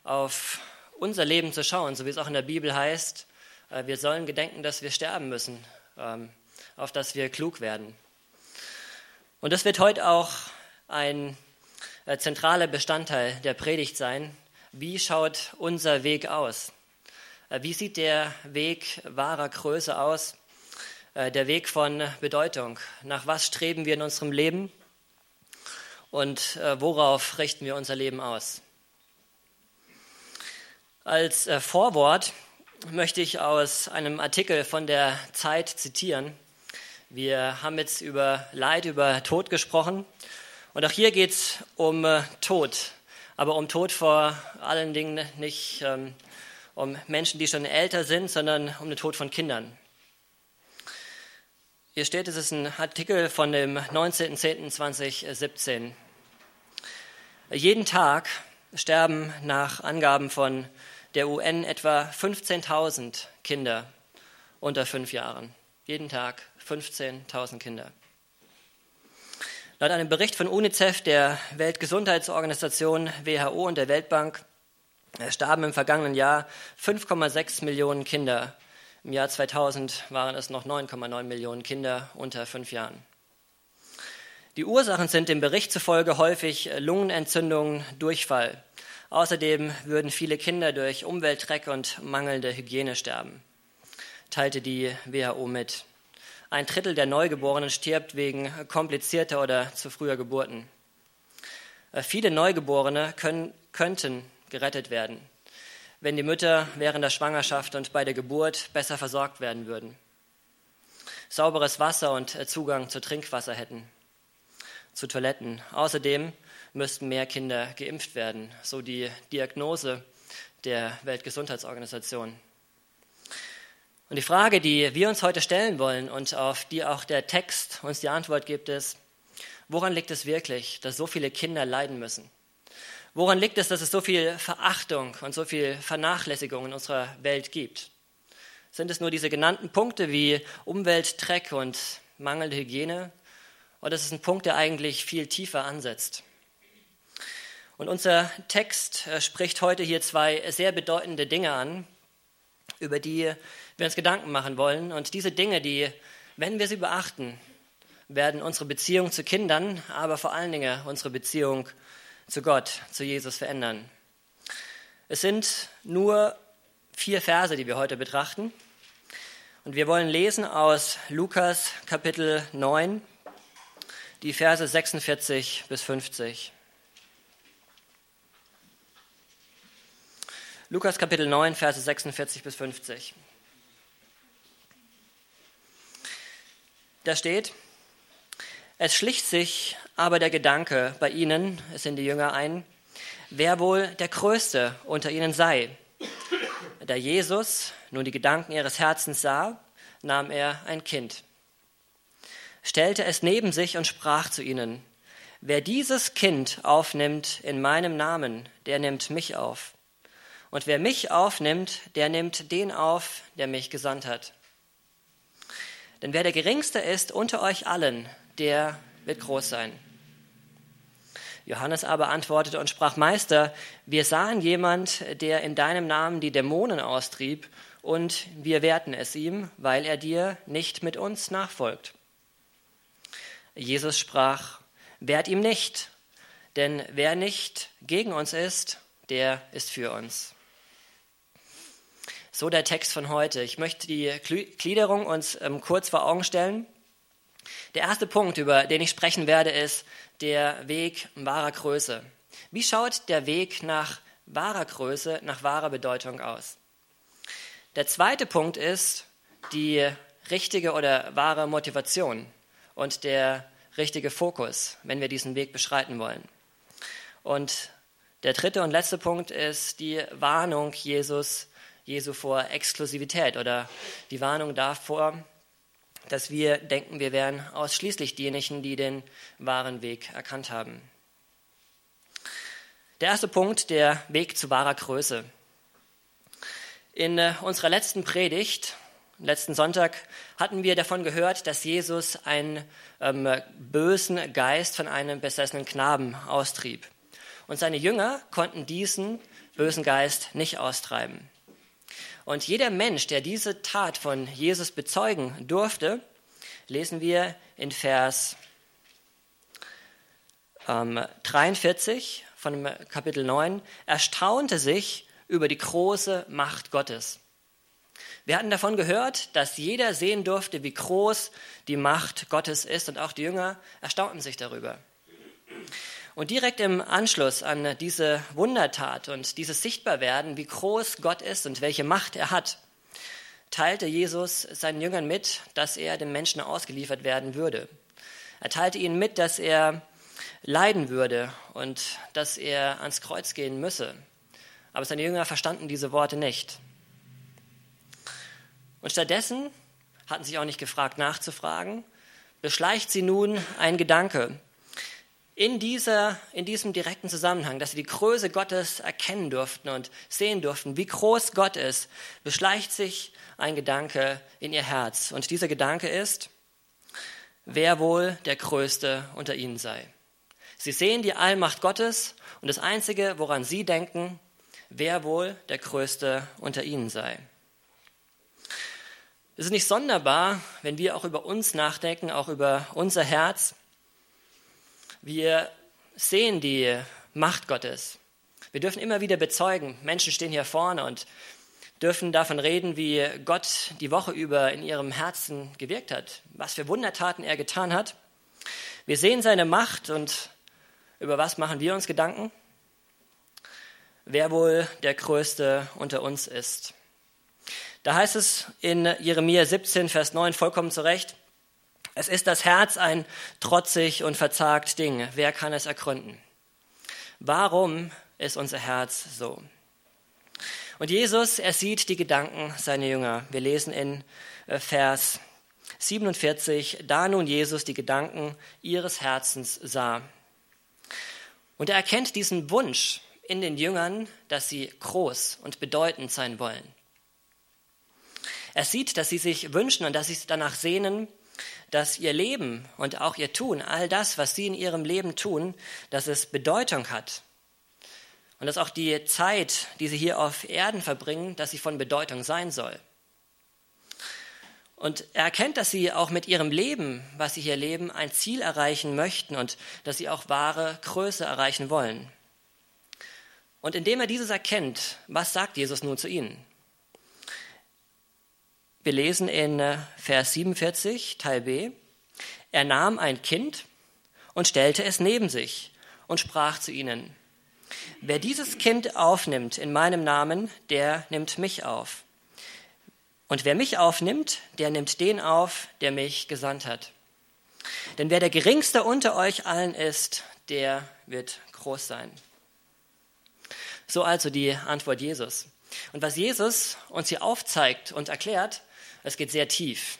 auf unser Leben zu schauen, so wie es auch in der Bibel heißt. Wir sollen gedenken, dass wir sterben müssen, auf dass wir klug werden. Und das wird heute auch ein zentraler Bestandteil der Predigt sein. Wie schaut unser Weg aus? Wie sieht der Weg wahrer Größe aus? Der Weg von Bedeutung. Nach was streben wir in unserem Leben? Und worauf richten wir unser Leben aus? Als Vorwort möchte ich aus einem Artikel von der Zeit zitieren. Wir haben jetzt über Leid, über Tod gesprochen. Und auch hier geht es um Tod. Aber um Tod vor allen Dingen nicht um Menschen, die schon älter sind, sondern um den Tod von Kindern. Hier steht, es ist ein Artikel von dem 19.10.2017. Jeden Tag sterben nach Angaben von der UN etwa 15.000 Kinder unter 5 Jahren. Jeden Tag 15.000 Kinder. Laut einem Bericht von UNICEF, der Weltgesundheitsorganisation WHO und der Weltbank starben im vergangenen Jahr 5,6 Millionen Kinder. Im Jahr 2000 waren es noch 9,9 Millionen Kinder unter 5 Jahren. Die Ursachen sind dem Bericht zufolge häufig Lungenentzündungen, Durchfall. Außerdem würden viele Kinder durch Umweltdreck und mangelnde Hygiene sterben, teilte die WHO mit. 1/3 der Neugeborenen stirbt wegen komplizierter oder zu früher Geburten. Viele Neugeborene könnten gerettet werden, wenn die Mütter während der Schwangerschaft und bei der Geburt besser versorgt werden würden, sauberes Wasser und Zugang zu Trinkwasser hätten, zu Toiletten. Außerdem müssten mehr Kinder geimpft werden, so die Diagnose der Weltgesundheitsorganisation. Und die Frage, die wir uns heute stellen wollen und auf die auch der Text uns die Antwort gibt, ist, woran liegt es wirklich, dass so viele Kinder leiden müssen? Woran liegt es, dass es so viel Verachtung und so viel Vernachlässigung in unserer Welt gibt? Sind es nur diese genannten Punkte wie Umweltdreck und mangelnde Hygiene? Oder ist es ein Punkt, der eigentlich viel tiefer ansetzt? Und unser Text spricht heute hier 2 sehr bedeutende Dinge an, über die wir uns Gedanken machen wollen. Und diese Dinge, die, wenn wir sie beachten, werden unsere Beziehung zu Kindern, aber vor allen Dingen unsere Beziehung zu Gott, zu Jesus verändern. Es sind nur 4 Verse, die wir heute betrachten. Und wir wollen lesen aus Lukas Kapitel 9, die Verse 46 bis 50. Lukas Kapitel 9, Verse 46 bis 50. Da steht: Es schlich sich aber der Gedanke bei ihnen, es sind die Jünger, ein, wer wohl der Größte unter ihnen sei. Da Jesus nun die Gedanken ihres Herzens sah, nahm er ein Kind, stellte es neben sich und sprach zu ihnen: Wer dieses Kind aufnimmt in meinem Namen, der nimmt mich auf. Und wer mich aufnimmt, der nimmt den auf, der mich gesandt hat. Denn wer der Geringste ist unter euch allen, der wird groß sein. Johannes aber antwortete und sprach: Meister, wir sahen jemand, der in deinem Namen die Dämonen austrieb, und wir wehrten es ihm, weil er dir nicht mit uns nachfolgt. Jesus sprach: Wehrt ihm nicht, denn wer nicht gegen uns ist, der ist für uns. So der Text von heute. Ich möchte die Gliederung uns kurz vor Augen stellen. Der erste Punkt, über den ich sprechen werde, ist der Weg wahrer Größe. Wie schaut der Weg nach wahrer Größe, nach wahrer Bedeutung aus? Der zweite Punkt ist die richtige oder wahre Motivation und der richtige Fokus, wenn wir diesen Weg beschreiten wollen. Und der dritte und letzte Punkt ist die Warnung Jesu vor Exklusivität oder die Warnung davor, dass wir denken, wir wären ausschließlich diejenigen, die den wahren Weg erkannt haben. Der erste Punkt, der Weg zu wahrer Größe. In unserer letzten Predigt, letzten Sonntag, hatten wir davon gehört, dass Jesus einen bösen Geist von einem besessenen Knaben austrieb. Und seine Jünger konnten diesen bösen Geist nicht austreiben. Und jeder Mensch, der diese Tat von Jesus bezeugen durfte, lesen wir in Vers 43 von dem Kapitel 9, erstaunte sich über die große Macht Gottes. Wir hatten davon gehört, dass jeder sehen durfte, wie groß die Macht Gottes ist, und auch die Jünger erstaunten sich darüber. Und direkt im Anschluss an diese Wundertat und dieses Sichtbarwerden, wie groß Gott ist und welche Macht er hat, teilte Jesus seinen Jüngern mit, dass er dem Menschen ausgeliefert werden würde. Er teilte ihnen mit, dass er leiden würde und dass er ans Kreuz gehen müsse. Aber seine Jünger verstanden diese Worte nicht. Und stattdessen, hatten sich auch nicht gefragt nachzufragen, beschleicht sie nun ein Gedanke. In diesem direkten Zusammenhang, dass sie die Größe Gottes erkennen durften und sehen durften, wie groß Gott ist, beschleicht sich ein Gedanke in ihr Herz. Und dieser Gedanke ist, wer wohl der Größte unter ihnen sei. Sie sehen die Allmacht Gottes und das Einzige, woran sie denken, wer wohl der Größte unter ihnen sei. Es ist nicht sonderbar, wenn wir auch über uns nachdenken, auch über unser Herz. Wir sehen die Macht Gottes. Wir dürfen immer wieder bezeugen, Menschen stehen hier vorne und dürfen davon reden, wie Gott die Woche über in ihrem Herzen gewirkt hat, was für Wundertaten er getan hat. Wir sehen seine Macht und über was machen wir uns Gedanken? Wer wohl der Größte unter uns ist. Da heißt es in Jeremia 17, Vers 9 vollkommen zu Recht, es ist das Herz ein trotzig und verzagt Ding. Wer kann es ergründen? Warum ist unser Herz so? Und Jesus, er sieht die Gedanken seiner Jünger. Wir lesen in Vers 47, da nun Jesus die Gedanken ihres Herzens sah. Und er erkennt diesen Wunsch in den Jüngern, dass sie groß und bedeutend sein wollen. Er sieht, dass sie sich wünschen und dass sie sich danach sehnen, dass ihr Leben und auch ihr Tun, all das, was sie in ihrem Leben tun, dass es Bedeutung hat. Und dass auch die Zeit, die sie hier auf Erden verbringen, dass sie von Bedeutung sein soll. Und er erkennt, dass sie auch mit ihrem Leben, was sie hier leben, ein Ziel erreichen möchten und dass sie auch wahre Größe erreichen wollen. Und indem er dieses erkennt, was sagt Jesus nun zu ihnen? Wir lesen in Vers 47, Teil B, er nahm ein Kind und stellte es neben sich und sprach zu ihnen, wer dieses Kind aufnimmt in meinem Namen, der nimmt mich auf. Und wer mich aufnimmt, der nimmt den auf, der mich gesandt hat. Denn wer der Geringste unter euch allen ist, der wird groß sein. So also die Antwort Jesus. Und was Jesus uns hier aufzeigt und erklärt, es geht sehr tief.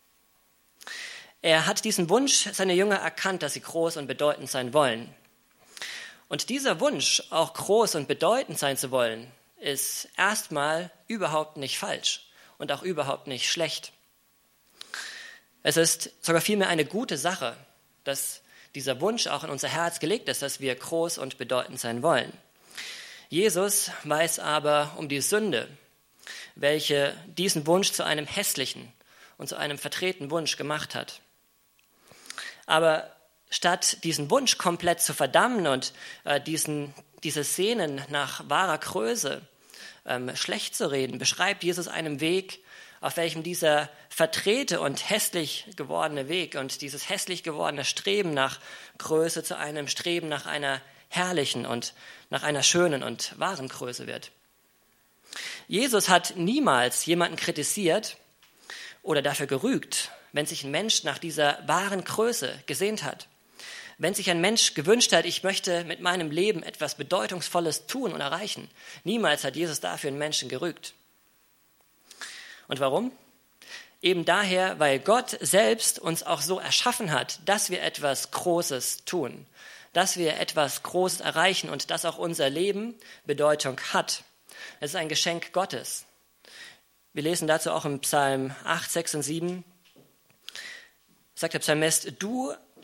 Er hat diesen Wunsch seiner Jünger erkannt, dass sie groß und bedeutend sein wollen. Und dieser Wunsch, auch groß und bedeutend sein zu wollen, ist erstmal überhaupt nicht falsch und auch überhaupt nicht schlecht. Es ist sogar vielmehr eine gute Sache, dass dieser Wunsch auch in unser Herz gelegt ist, dass wir groß und bedeutend sein wollen. Jesus weiß aber um die Sünde, welche diesen Wunsch zu einem hässlichen und zu einem verdrehten Wunsch gemacht hat. Aber statt diesen Wunsch komplett zu verdammen und dieses Sehnen nach wahrer Größe schlecht zu reden, beschreibt Jesus einen Weg, auf welchem dieser verdrehte und hässlich gewordene Weg und dieses hässlich gewordene Streben nach Größe zu einem Streben nach einer herrlichen und nach einer schönen und wahren Größe wird. Jesus hat niemals jemanden kritisiert oder dafür gerügt, wenn sich ein Mensch nach dieser wahren Größe gesehnt hat. Wenn sich ein Mensch gewünscht hat, ich möchte mit meinem Leben etwas Bedeutungsvolles tun und erreichen. Niemals hat Jesus dafür einen Menschen gerügt. Und warum? Eben daher, weil Gott selbst uns auch so erschaffen hat, dass wir etwas Großes tun, dass wir etwas Großes erreichen und dass auch unser Leben Bedeutung hat. Es ist ein Geschenk Gottes. Wir lesen dazu auch im Psalm 8, 6 und 7, sagt der Psalmist, du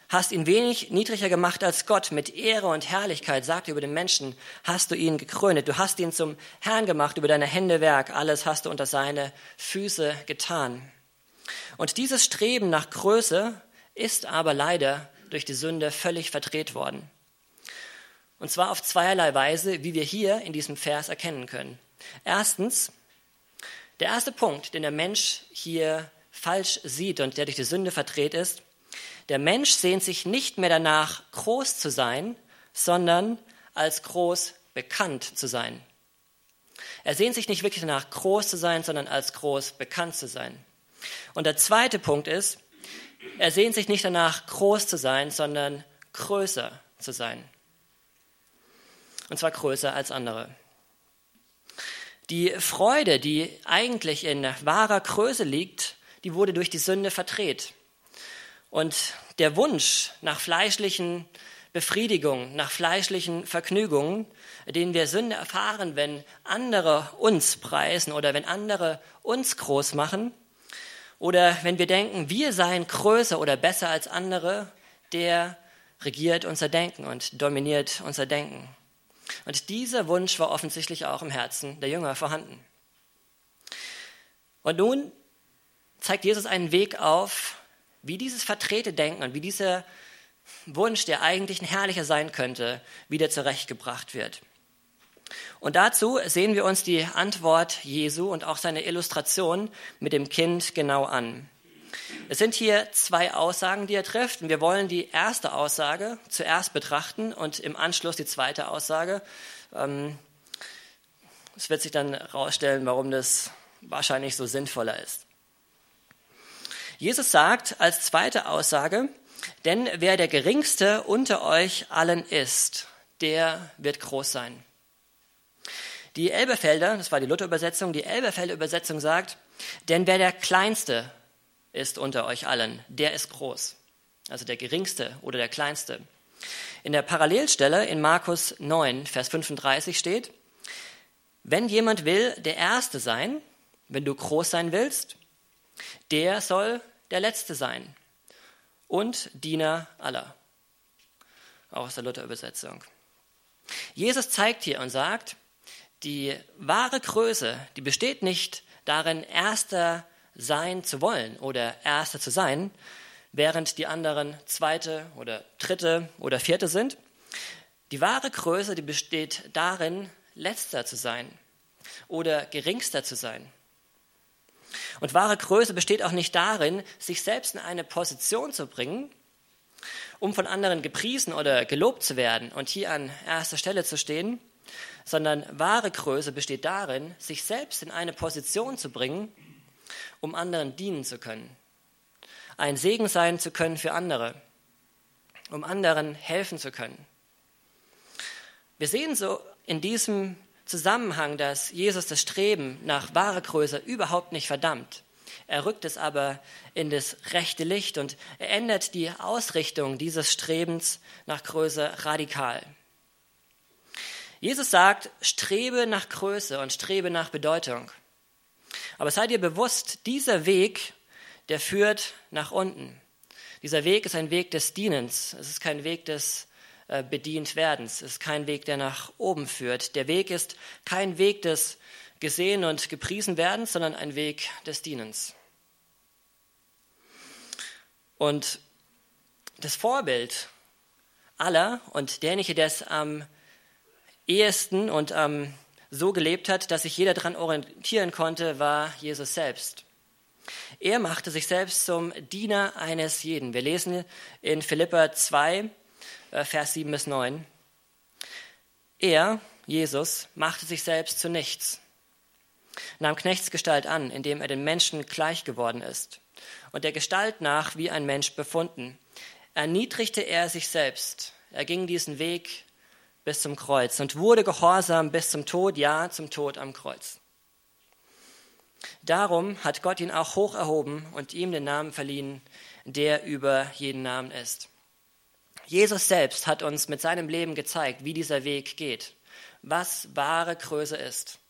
hast ihn wenig niedriger gemacht als Gott. Mit Ehre und Herrlichkeit, sagt er über den Menschen, hast du ihn gekrönet. Du hast ihn zum Herrn gemacht, über deine Hände Werk. Alles hast du unter seine Füße getan. Und dieses Streben nach Größe ist aber leider durch die Sünde völlig verdreht worden. Und zwar auf zweierlei Weise, wie wir hier in diesem Vers erkennen können. Erstens, der erste Punkt, den der Mensch hier falsch sieht und der durch die Sünde verdreht ist: Der Mensch sehnt sich nicht mehr danach, groß zu sein, sondern als groß bekannt zu sein. Er sehnt sich nicht wirklich danach, groß zu sein, sondern als groß bekannt zu sein. Und der zweite Punkt ist, er sehnt sich nicht danach, groß zu sein, sondern größer zu sein. Und zwar größer als andere. Die Freude, die eigentlich in wahrer Größe liegt, die wurde durch die Sünde verdreht. Und der Wunsch nach fleischlichen Befriedigungen, nach fleischlichen Vergnügungen, den wir Sünde erfahren, wenn andere uns preisen oder wenn andere uns groß machen oder wenn wir denken, wir seien größer oder besser als andere, der regiert unser Denken und dominiert unser Denken. Und dieser Wunsch war offensichtlich auch im Herzen der Jünger vorhanden. Und nun zeigt Jesus einen Weg auf, wie dieses verdrehte Denken und wie dieser Wunsch, der eigentlich ein herrlicher sein könnte, wieder zurechtgebracht wird. Und dazu sehen wir uns die Antwort Jesu und auch seine Illustration mit dem Kind genau an. Es sind hier zwei Aussagen, die er trifft. Und wir wollen die erste Aussage zuerst betrachten und im Anschluss die zweite Aussage. Es wird sich dann herausstellen, warum das wahrscheinlich so sinnvoller ist. Jesus sagt als zweite Aussage: Denn wer der Geringste unter euch allen ist, der wird groß sein. Die Elberfelder, das war die Luther-Übersetzung, die Elberfelder Übersetzung sagt: Denn wer der Kleinste ist unter euch allen, der ist groß. Also der Geringste oder der Kleinste. In der Parallelstelle in Markus 9, Vers 35 steht: Wenn jemand will der Erste sein, wenn du groß sein willst, der soll der Letzte sein und Diener aller. Auch aus der Luther-Übersetzung. Jesus zeigt hier und sagt, die wahre Größe, die besteht nicht darin, Erster sein zu wollen oder Erster zu sein, während die anderen Zweite oder Dritte oder Vierte sind. Die wahre Größe, die besteht darin, Letzter zu sein oder Geringster zu sein. Und wahre Größe besteht auch nicht darin, sich selbst in eine Position zu bringen, um von anderen gepriesen oder gelobt zu werden und hier an erster Stelle zu stehen, sondern wahre Größe besteht darin, sich selbst in eine Position zu bringen, um anderen dienen zu können, ein Segen sein zu können für andere, um anderen helfen zu können. Wir sehen so in diesem Zusammenhang, dass Jesus das Streben nach wahrer Größe überhaupt nicht verdammt. Er rückt es aber in das rechte Licht und er ändert die Ausrichtung dieses Strebens nach Größe radikal. Jesus sagt, strebe nach Größe und strebe nach Bedeutung. Aber seid ihr bewusst, dieser Weg, der führt nach unten. Dieser Weg ist ein Weg des Dienens. Es ist kein Weg des Bedientwerdens. Es ist kein Weg, der nach oben führt. Der Weg ist kein Weg des Gesehen und gepriesen Werdens, sondern ein Weg des Dienens. Und das Vorbild aller und derjenige, der es am ehesten und so gelebt hat, dass sich jeder daran orientieren konnte, war Jesus selbst. Er machte sich selbst zum Diener eines jeden. Wir lesen in Philipper 2, Vers 7 bis 9. Er, Jesus, machte sich selbst zu nichts, nahm Knechtsgestalt an, indem er den Menschen gleich geworden ist und der Gestalt nach wie ein Mensch befunden. Erniedrigte er sich selbst. Er ging diesen Weg bis zum Kreuz und wurde gehorsam bis zum Tod, ja, zum Tod am Kreuz. Darum hat Gott ihn auch hoch erhoben und ihm den Namen verliehen, der über jeden Namen ist. Jesus selbst hat uns mit seinem Leben gezeigt, wie dieser Weg geht, was wahre Größe ist.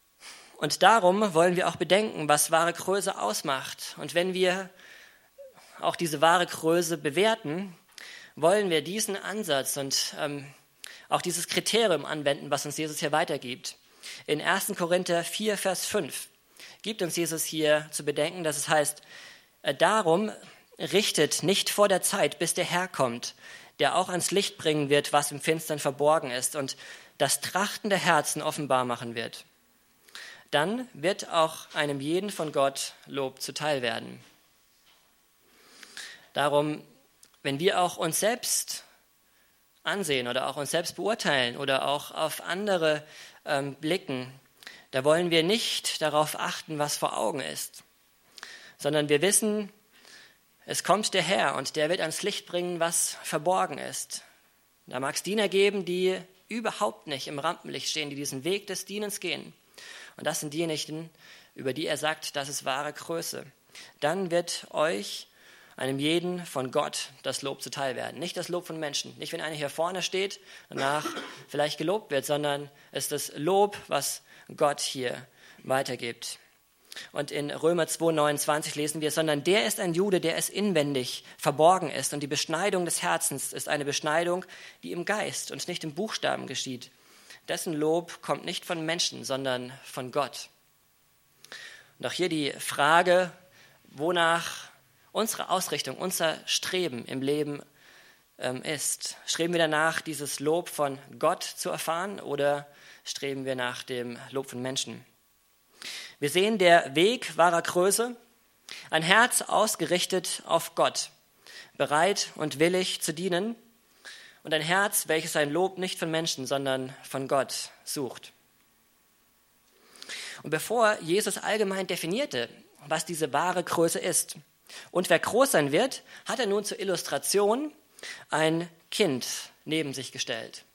Und darum wollen wir auch bedenken, was wahre Größe ausmacht. Und wenn wir auch diese wahre Größe bewerten, wollen wir diesen Ansatz und auch dieses Kriterium anwenden, was uns Jesus hier weitergibt. In 1. Korinther 4, Vers 5 gibt uns Jesus hier zu bedenken, dass es heißt, darum richtet nicht vor der Zeit, bis der Herr kommt, der auch ans Licht bringen wird, was im Finstern verborgen ist und das Trachten der Herzen offenbar machen wird. Dann wird auch einem jeden von Gott Lob zuteil werden. Darum, wenn wir auch uns selbst ansehen oder auch uns selbst beurteilen oder auch auf andere blicken, da wollen wir nicht darauf achten, was vor Augen ist, sondern wir wissen, es kommt der Herr und der wird ans Licht bringen, was verborgen ist. Da mag es Diener geben, die überhaupt nicht im Rampenlicht stehen, die diesen Weg des Dienens gehen. Und das sind diejenigen, über die er sagt, das ist wahre Größe. Dann wird euch, einem jeden von Gott, das Lob zuteil werden. Nicht das Lob von Menschen. Nicht, wenn einer hier vorne steht, danach vielleicht gelobt wird, sondern es ist das Lob, was Gott hier weitergibt. Und in Römer 2,29 lesen wir, sondern der ist ein Jude, der es inwendig verborgen ist. Und die Beschneidung des Herzens ist eine Beschneidung, die im Geist und nicht im Buchstaben geschieht. Dessen Lob kommt nicht von Menschen, sondern von Gott. Und auch hier die Frage, wonach unsere Ausrichtung, unser Streben im Leben ist. Streben wir danach, dieses Lob von Gott zu erfahren oder streben wir nach dem Lob von Menschen? Wir sehen der Weg wahrer Größe, ein Herz ausgerichtet auf Gott, bereit und willig zu dienen und ein Herz, welches sein Lob nicht von Menschen, sondern von Gott sucht. Und bevor Jesus allgemein definierte, was diese wahre Größe ist und wer groß sein wird, hat er nun zur Illustration ein Kind neben sich gestellt.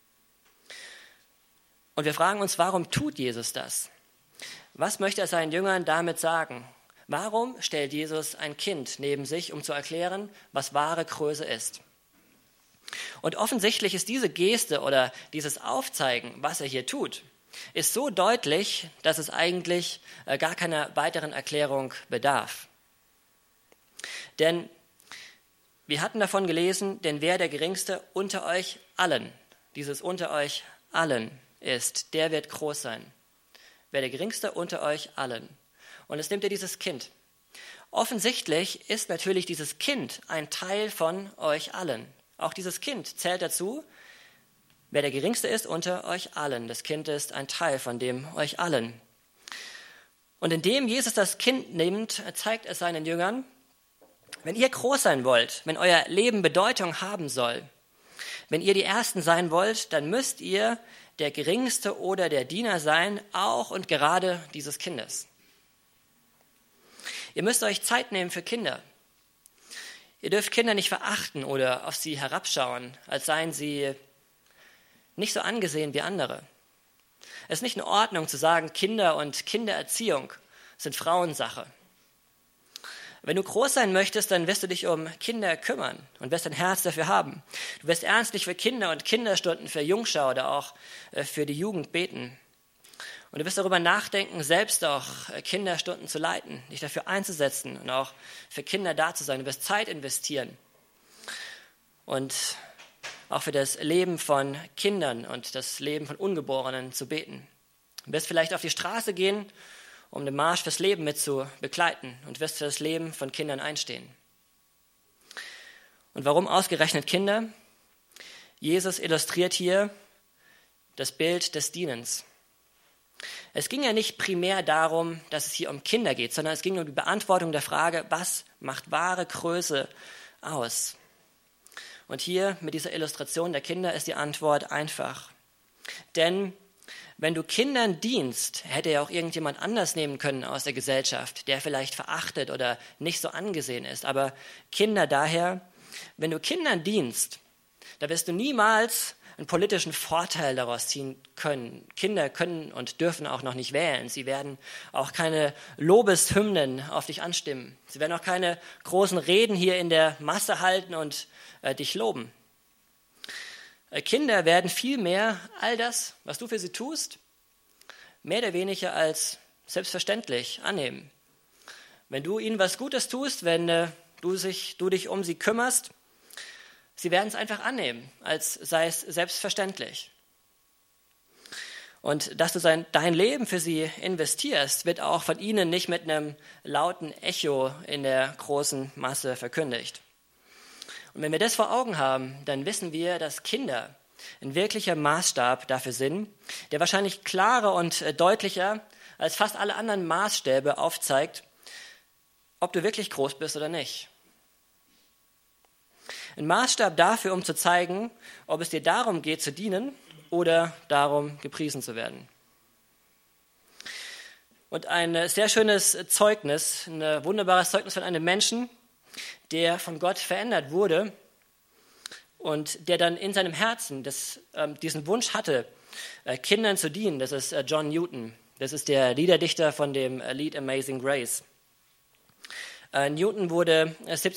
Und wir fragen uns, warum tut Jesus das? Was möchte er seinen Jüngern damit sagen? Warum stellt Jesus ein Kind neben sich, um zu erklären, was wahre Größe ist? Und offensichtlich ist diese Geste oder dieses Aufzeigen, was er hier tut, ist so deutlich, dass es eigentlich gar keiner weiteren Erklärung bedarf. Denn wir hatten davon gelesen, denn wer der Geringste unter euch allen, dieses unter euch allen ist, der wird groß sein. Wer der Geringste unter euch allen. Und es nimmt er dieses Kind. Offensichtlich ist natürlich dieses Kind ein Teil von euch allen. Auch dieses Kind zählt dazu, wer der Geringste ist unter euch allen. Das Kind ist ein Teil von dem euch allen. Und indem Jesus das Kind nimmt, zeigt es seinen Jüngern, wenn ihr groß sein wollt, wenn euer Leben Bedeutung haben soll, wenn ihr die Ersten sein wollt, dann müsst ihr der Geringste oder der Diener sein, auch und gerade dieses Kindes. Ihr müsst euch Zeit nehmen für Kinder. Ihr dürft Kinder nicht verachten oder auf sie herabschauen, als seien sie nicht so angesehen wie andere. Es ist nicht in Ordnung zu sagen, Kinder und Kindererziehung sind Frauensache. Wenn du groß sein möchtest, dann wirst du dich um Kinder kümmern und wirst ein Herz dafür haben. Du wirst ernstlich für Kinder und Kinderstunden für Jungschau oder auch für die Jugend beten. Und du wirst darüber nachdenken, selbst auch Kinderstunden zu leiten, dich dafür einzusetzen und auch für Kinder da zu sein. Du wirst Zeit investieren und auch für das Leben von Kindern und das Leben von Ungeborenen zu beten. Du wirst vielleicht auf die Straße gehen, um den Marsch fürs Leben mit zu begleiten und wirst für das Leben von Kindern einstehen. Und warum ausgerechnet Kinder? Jesus illustriert hier das Bild des Dienens. Es ging ja nicht primär darum, dass es hier um Kinder geht, sondern es ging um die Beantwortung der Frage, was macht wahre Größe aus? Und hier mit dieser Illustration der Kinder ist die Antwort einfach. Denn wenn du Kindern dienst, hätte ja auch irgendjemand anders nehmen können aus der Gesellschaft, der vielleicht verachtet oder nicht so angesehen ist. Aber Kinder daher, wenn du Kindern dienst, da wirst du niemals einen politischen Vorteil daraus ziehen können. Kinder können und dürfen auch noch nicht wählen. Sie werden auch keine Lobeshymnen auf dich anstimmen. Sie werden auch keine großen Reden hier in der Masse halten und dich loben. Kinder werden vielmehr all das, was du für sie tust, mehr oder weniger als selbstverständlich annehmen. Wenn du ihnen was Gutes tust, wenn du dich um sie kümmerst, sie werden es einfach annehmen, als sei es selbstverständlich. Und dass du dein Leben für sie investierst, wird auch von ihnen nicht mit einem lauten Echo in der großen Masse verkündigt. Und wenn wir das vor Augen haben, dann wissen wir, dass Kinder ein wirklicher Maßstab dafür sind, der wahrscheinlich klarer und deutlicher als fast alle anderen Maßstäbe aufzeigt, ob du wirklich groß bist oder nicht. Ein Maßstab dafür, um zu zeigen, ob es dir darum geht zu dienen oder darum gepriesen zu werden. Und ein sehr schönes Zeugnis, ein wunderbares Zeugnis von einem Menschen, der von Gott verändert wurde und der dann in seinem Herzen diesen Wunsch hatte, Kindern zu dienen. Das ist John Newton. Das ist der Liederdichter von dem Lied Amazing Grace. Newton wurde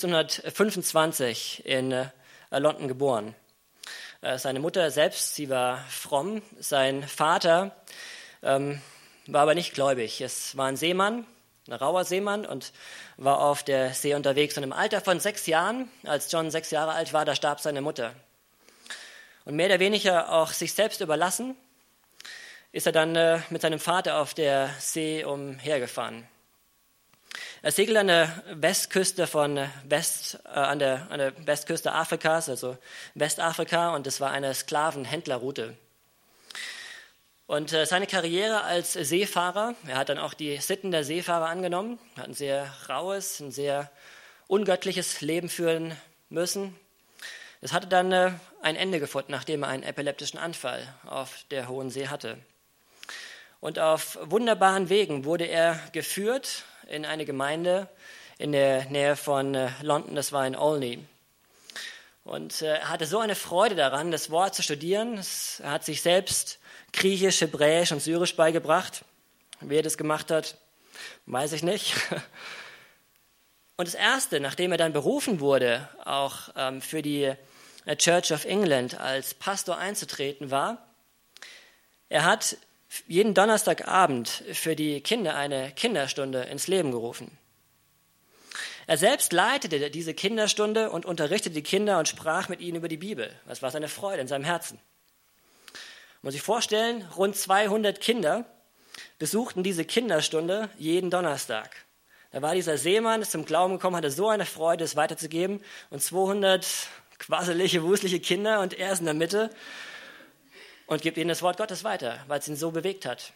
1725 in London geboren. Seine Mutter selbst, sie war fromm. Sein Vater war aber nicht gläubig. Es war ein Seemann, ein rauer Seemann und war auf der See unterwegs. Und im Alter von 6 Jahren, als John 6 Jahre alt war, da starb seine Mutter. Und mehr oder weniger auch sich selbst überlassen, ist er dann mit seinem Vater auf der See umhergefahren. Er segelte an der Westküste an der Westküste Afrikas, also Westafrika, und es war eine Sklavenhändlerroute. Und seine Karriere als Seefahrer, er hat dann auch die Sitten der Seefahrer angenommen, hat ein sehr raues, ein sehr ungöttliches Leben führen müssen. Es hatte dann ein Ende gefunden, nachdem er einen epileptischen Anfall auf der Hohen See hatte. Und auf wunderbaren Wegen wurde er geführt in eine Gemeinde in der Nähe von London, das war in Olney. Und er hatte so eine Freude daran, das Wort zu studieren. Er hat sich selbst Griechisch, Hebräisch und Syrisch beigebracht. Wie er das gemacht hat, weiß ich nicht. Und das Erste, nachdem er dann berufen wurde, auch für die Church of England als Pastor einzutreten, war, er hat jeden Donnerstagabend für die Kinder eine Kinderstunde ins Leben gerufen. Er selbst leitete diese Kinderstunde und unterrichtete die Kinder und sprach mit ihnen über die Bibel. Das war seine Freude in seinem Herzen. Man muss sich vorstellen, rund 200 Kinder besuchten diese Kinderstunde jeden Donnerstag. Da war dieser Seemann, ist zum Glauben gekommen, hatte so eine Freude, es weiterzugeben. Und 200 quasselige, wuselige Kinder und er ist in der Mitte und gibt ihnen das Wort Gottes weiter, weil es ihn so bewegt hat.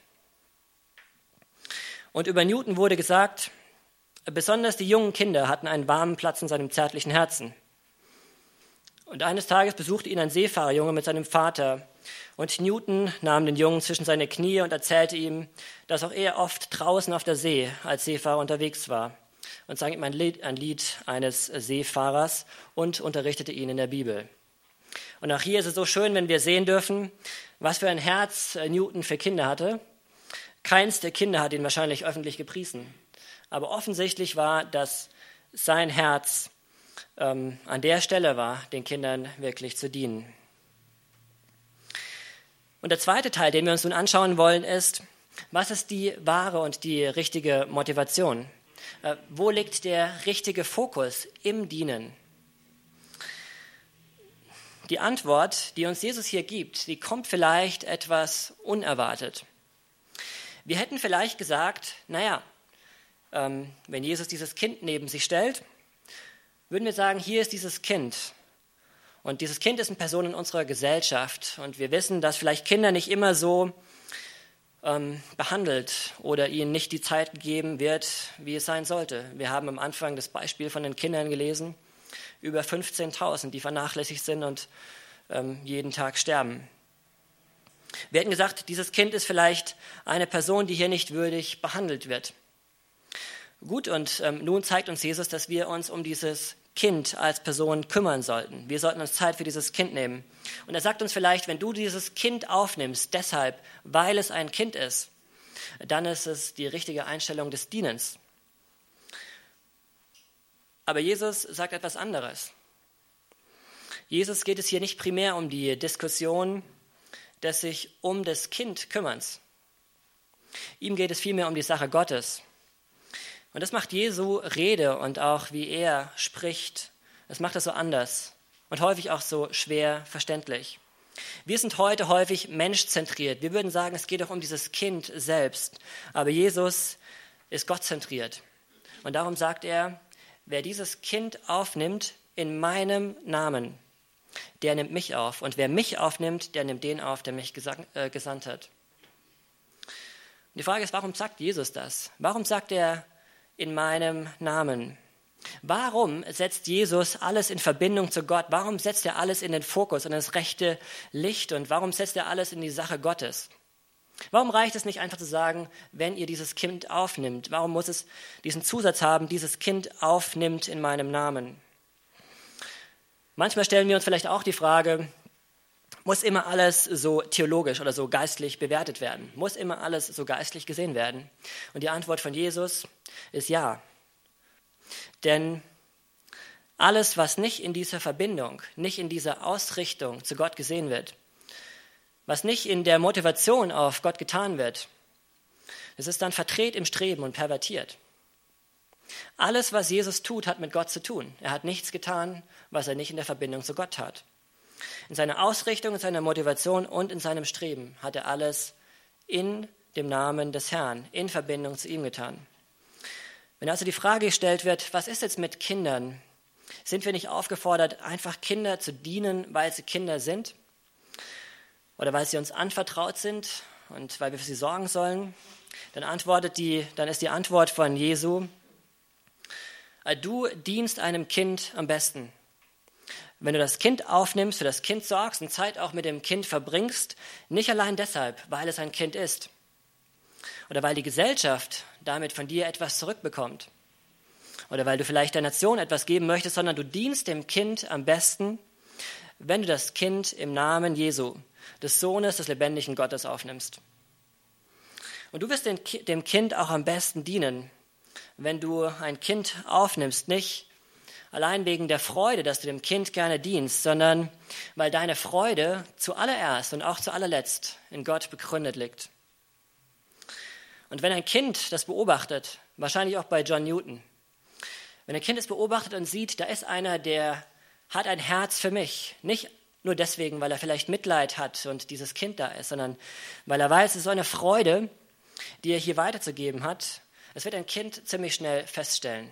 Und über Newton wurde gesagt, besonders die jungen Kinder hatten einen warmen Platz in seinem zärtlichen Herzen. Und eines Tages besuchte ihn ein Seefahrerjunge mit seinem Vater. Und Newton nahm den Jungen zwischen seine Knie und erzählte ihm, dass auch er oft draußen auf der See als Seefahrer unterwegs war. Und sang ihm ein Lied eines Seefahrers und unterrichtete ihn in der Bibel. Und auch hier ist es so schön, wenn wir sehen dürfen, was für ein Herz Newton für Kinder hatte. Keins der Kinder hat ihn wahrscheinlich öffentlich gepriesen. Aber offensichtlich war, dass sein Herz an der Stelle war, den Kindern wirklich zu dienen. Und der zweite Teil, den wir uns nun anschauen wollen, ist, was ist die wahre und die richtige Motivation? Wo liegt der richtige Fokus im Dienen? Die Antwort, die uns Jesus hier gibt, die kommt vielleicht etwas unerwartet. Wir hätten vielleicht gesagt, wenn Jesus dieses Kind neben sich stellt, würden wir sagen, hier ist dieses Kind. Und dieses Kind ist eine Person in unserer Gesellschaft. Und wir wissen, dass vielleicht Kinder nicht immer so behandelt oder ihnen nicht die Zeit gegeben wird, wie es sein sollte. Wir haben am Anfang das Beispiel von den Kindern gelesen, über 15.000, die vernachlässigt sind und jeden Tag sterben. Wir hätten gesagt, dieses Kind ist vielleicht eine Person, die hier nicht würdig behandelt wird. Gut, und nun zeigt uns Jesus, dass wir uns um dieses Kind als Person kümmern sollten. Wir sollten uns Zeit für dieses Kind nehmen. Und er sagt uns vielleicht, wenn du dieses Kind aufnimmst, deshalb, weil es ein Kind ist, dann ist es die richtige Einstellung des Dienens. Aber Jesus sagt etwas anderes. Jesus geht es hier nicht primär um die Diskussion des sich um das Kind Kümmerns. Ihm geht es vielmehr um die Sache Gottes. Und das macht Jesu Rede und auch wie er spricht, das macht es so anders und häufig auch so schwer verständlich. Wir sind heute häufig menschzentriert. Wir würden sagen, es geht doch um dieses Kind selbst. Aber Jesus ist gottzentriert. Und darum sagt er, wer dieses Kind aufnimmt in meinem Namen, der nimmt mich auf. Und wer mich aufnimmt, der nimmt den auf, der mich gesandt hat. Und die Frage ist, warum sagt Jesus das? Warum sagt er in meinem Namen? Warum setzt Jesus alles in Verbindung zu Gott? Warum setzt er alles in den Fokus, in das rechte Licht? Und warum setzt er alles in die Sache Gottes? Warum reicht es nicht einfach zu sagen, wenn ihr dieses Kind aufnimmt? Warum muss es diesen Zusatz haben, dieses Kind aufnimmt in meinem Namen? Manchmal stellen wir uns vielleicht auch die Frage, muss immer alles so theologisch oder so geistlich bewertet werden? Muss immer alles so geistlich gesehen werden? Und die Antwort von Jesus ist ja. Denn alles, was nicht in dieser Verbindung, nicht in dieser Ausrichtung zu Gott gesehen wird, was nicht in der Motivation auf Gott getan wird, das ist dann verdreht im Streben und pervertiert. Alles, was Jesus tut, hat mit Gott zu tun. Er hat nichts getan, was er nicht in der Verbindung zu Gott hat. In seiner Ausrichtung, in seiner Motivation und in seinem Streben hat er alles in dem Namen des Herrn, in Verbindung zu ihm getan. Wenn also die Frage gestellt wird, was ist jetzt mit Kindern? Sind wir nicht aufgefordert, einfach Kinder zu dienen, weil sie Kinder sind? Oder weil sie uns anvertraut sind und weil wir für sie sorgen sollen? Dann ist die Antwort von Jesu, du dienst einem Kind am besten. Wenn du das Kind aufnimmst, für das Kind sorgst und Zeit auch mit dem Kind verbringst, nicht allein deshalb, weil es ein Kind ist oder weil die Gesellschaft damit von dir etwas zurückbekommt oder weil du vielleicht der Nation etwas geben möchtest, sondern du dienst dem Kind am besten, wenn du das Kind im Namen Jesu, des Sohnes des lebendigen Gottes, aufnimmst. Und du wirst dem Kind auch am besten dienen, wenn du ein Kind aufnimmst, nicht allein wegen der Freude, dass du dem Kind gerne dienst, sondern weil deine Freude zuallererst und auch zu allerletzt in Gott begründet liegt. Und wenn ein Kind das beobachtet, wahrscheinlich auch bei John Newton, wenn ein Kind es beobachtet und sieht, da ist einer, der hat ein Herz für mich, nicht nur deswegen, weil er vielleicht Mitleid hat und dieses Kind da ist, sondern weil er weiß, es ist so eine Freude, die er hier weiterzugeben hat. Das wird ein Kind ziemlich schnell feststellen.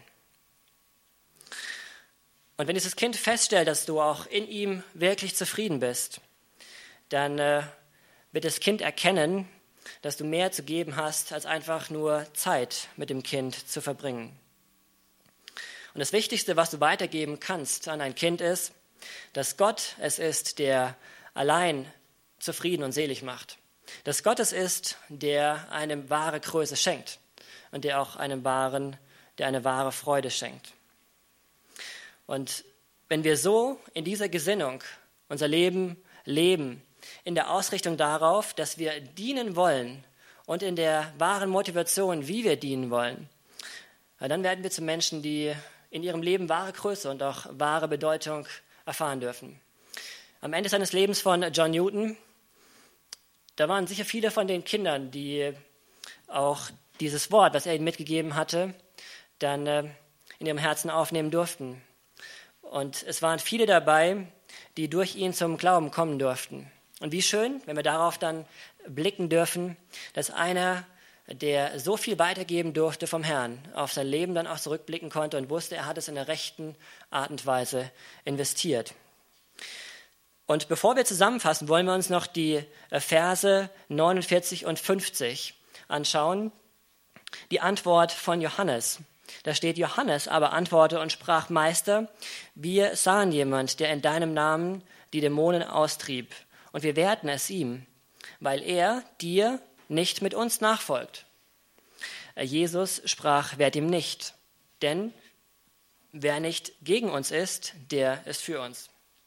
Und wenn dieses Kind feststellt, dass du auch in ihm wirklich zufrieden bist, dann wird das Kind erkennen, dass du mehr zu geben hast, als einfach nur Zeit mit dem Kind zu verbringen. Und das Wichtigste, was du weitergeben kannst an ein Kind ist, dass Gott es ist, der allein zufrieden und selig macht. Dass Gott es ist, der einem wahre Größe schenkt und der auch der eine wahre Freude schenkt. Und wenn wir so in dieser Gesinnung unser Leben leben, in der Ausrichtung darauf, dass wir dienen wollen und in der wahren Motivation, wie wir dienen wollen, dann werden wir zu Menschen, die in ihrem Leben wahre Größe und auch wahre Bedeutung erfahren dürfen. Am Ende seines Lebens von John Newton, da waren sicher viele von den Kindern, die auch dieses Wort, was er ihnen mitgegeben hatte, dann in ihrem Herzen aufnehmen durften. Und es waren viele dabei, die durch ihn zum Glauben kommen durften. Und wie schön, wenn wir darauf dann blicken dürfen, dass einer, der so viel weitergeben durfte vom Herrn, auf sein Leben dann auch zurückblicken konnte und wusste, er hat es in der rechten Art und Weise investiert. Und bevor wir zusammenfassen, wollen wir uns noch die Verse 49 und 50 anschauen. Die Antwort von Johannes. Da steht, Johannes aber antwortete und sprach, Meister, wir sahen jemand, der in deinem Namen die Dämonen austrieb, und wir wehrten es ihm, weil er dir nicht mit uns nachfolgt. Jesus sprach, wehrt ihm nicht, denn wer nicht gegen uns ist, der ist für uns.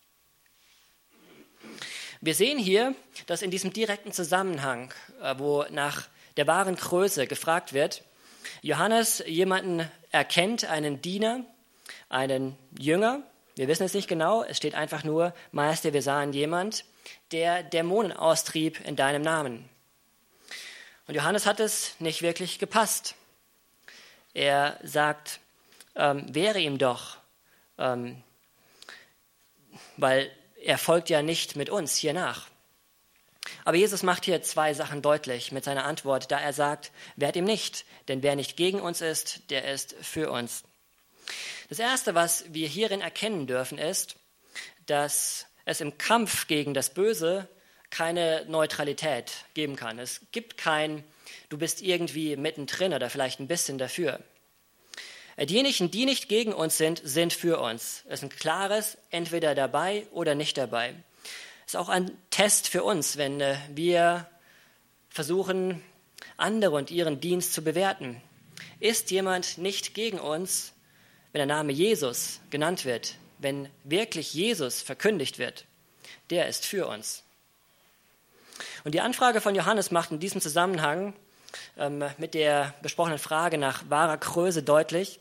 Wir sehen hier, dass in diesem direkten Zusammenhang, wo nach der wahren Größe gefragt wird, Johannes jemanden erkennt, einen Diener, einen Jünger. Wir wissen es nicht genau, es steht einfach nur, Meister, wir sahen jemand, der Dämonen austrieb in deinem Namen. Und Johannes hat es nicht wirklich gepasst. Er sagt, wehre ihm doch, weil er folgt ja nicht mit uns hier nach. Aber Jesus macht hier zwei Sachen deutlich mit seiner Antwort, da er sagt, wehrt ihm nicht, denn wer nicht gegen uns ist, der ist für uns. Das Erste, was wir hierin erkennen dürfen, ist, dass es im Kampf gegen das Böse keine Neutralität geben kann. Es gibt kein, du bist irgendwie mittendrin oder vielleicht ein bisschen dafür. Diejenigen, die nicht gegen uns sind, sind für uns. Es ist ein klares, entweder dabei oder nicht dabei. Es ist auch ein Test für uns, wenn wir versuchen, andere und ihren Dienst zu bewerten. Ist jemand nicht gegen uns, wenn der Name Jesus genannt wird, wenn wirklich Jesus verkündigt wird, der ist für uns. Und die Anfrage von Johannes macht in diesem Zusammenhang mit der besprochenen Frage nach wahrer Größe deutlich,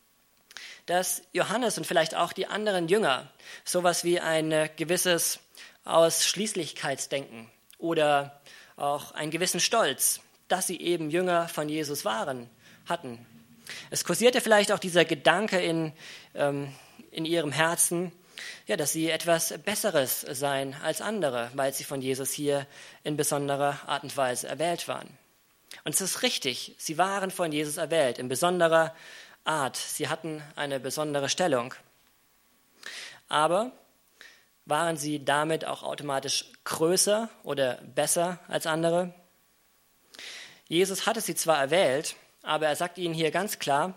dass Johannes und vielleicht auch die anderen Jünger sowas wie ein gewisses Ausschließlichkeitsdenken oder auch einen gewissen Stolz, dass sie eben Jünger von Jesus hatten. Es kursierte vielleicht auch dieser Gedanke in ihrem Herzen, ja, dass sie etwas Besseres seien als andere, weil sie von Jesus hier in besonderer Art und Weise erwählt waren. Und es ist richtig, sie waren von Jesus erwählt, in besonderer Art. Sie hatten eine besondere Stellung. Aber waren sie damit auch automatisch größer oder besser als andere? Jesus hatte sie zwar erwählt, aber er sagt ihnen hier ganz klar,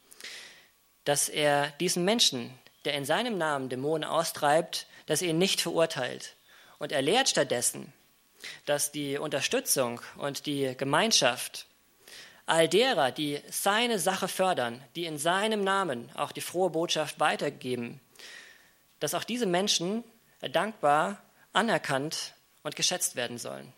dass er diesen Menschen, der in seinem Namen Dämonen austreibt, dass er ihn nicht verurteilt. Und er lehrt stattdessen, dass die Unterstützung und die Gemeinschaft all derer, die seine Sache fördern, die in seinem Namen auch die frohe Botschaft weitergeben, dass auch diese Menschen dankbar, anerkannt und geschätzt werden sollen.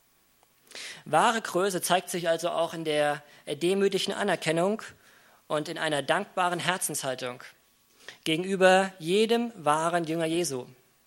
Wahre Größe zeigt sich also auch in der demütigen Anerkennung und in einer dankbaren Herzenshaltung gegenüber jedem wahren Jünger Jesu.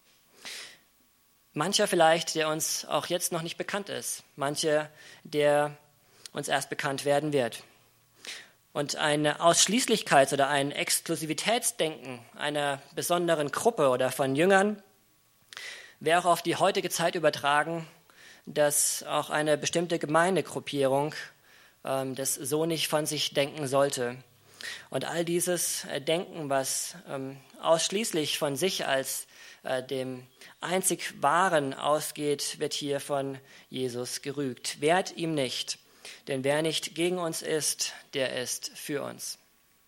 Mancher vielleicht, der uns auch jetzt noch nicht bekannt ist, mancher, der uns erst bekannt werden wird. Und eine Ausschließlichkeits- oder ein Exklusivitätsdenken einer besonderen Gruppe oder von Jüngern wäre auch auf die heutige Zeit übertragen, dass auch eine bestimmte Gemeindegruppierung das so nicht von sich denken sollte. Und all dieses Denken, was ausschließlich von sich als dem einzig Wahren ausgeht, wird hier von Jesus gerügt. Wehrt ihm nicht, denn wer nicht gegen uns ist, der ist für uns.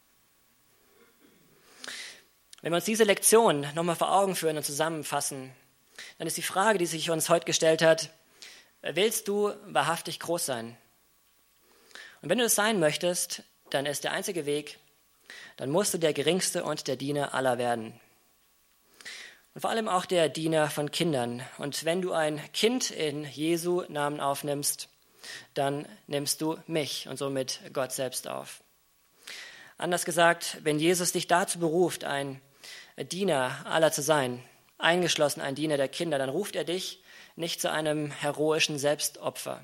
Wenn wir uns diese Lektion nochmal vor Augen führen und zusammenfassen, dann ist die Frage, die sich uns heute gestellt hat, willst du wahrhaftig groß sein? Und wenn du es sein möchtest, dann ist der einzige Weg, dann musst du der Geringste und der Diener aller werden. Und vor allem auch der Diener von Kindern. Und wenn du ein Kind in Jesu Namen aufnimmst, dann nimmst du mich und somit Gott selbst auf. Anders gesagt, wenn Jesus dich dazu beruft, ein Diener aller zu sein, eingeschlossen ein Diener der Kinder, dann ruft er dich nicht zu einem heroischen Selbstopfer.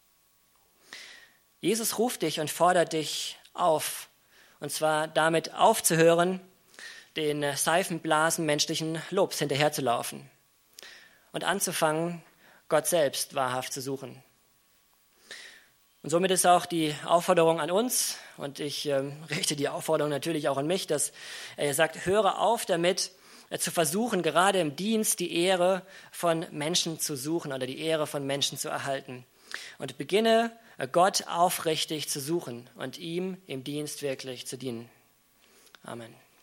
Jesus ruft dich und fordert dich auf, und zwar damit aufzuhören, den Seifenblasen menschlichen Lobs hinterherzulaufen und anzufangen, Gott selbst wahrhaft zu suchen. Und somit ist auch die Aufforderung an uns, und ich richte die Aufforderung natürlich auch an mich, dass er sagt, höre auf damit, zu versuchen, gerade im Dienst die Ehre von Menschen zu suchen oder die Ehre von Menschen zu erhalten. Und beginne, Gott aufrichtig zu suchen und ihm im Dienst wirklich zu dienen. Amen.